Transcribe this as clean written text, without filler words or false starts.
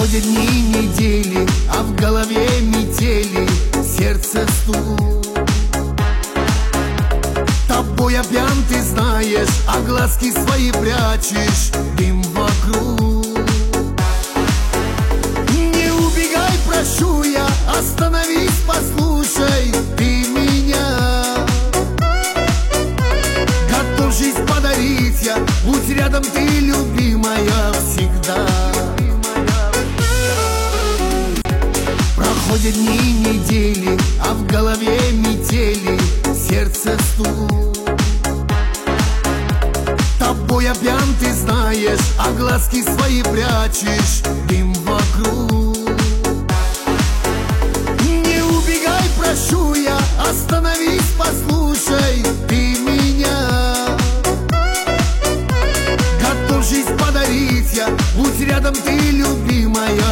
Проходят дни, недели, а в голове метели, сердце стук. Тобой опьян, ты знаешь, а глазки свои прячешь, дым вокруг. Не убегай, прошу я, остановись, послушай ты меня. Готов жизнь подарить я, будь рядом ты, любимая, всегда. Проходят дни, недели, а в голове метели, сердце стук. Тобой опьян, ты знаешь, а глазки свои прячешь, дым вокруг. Не убегай, прошу я, остановись, послушай ты меня. Готов жизнь подарить я, будь рядом ты, любимая,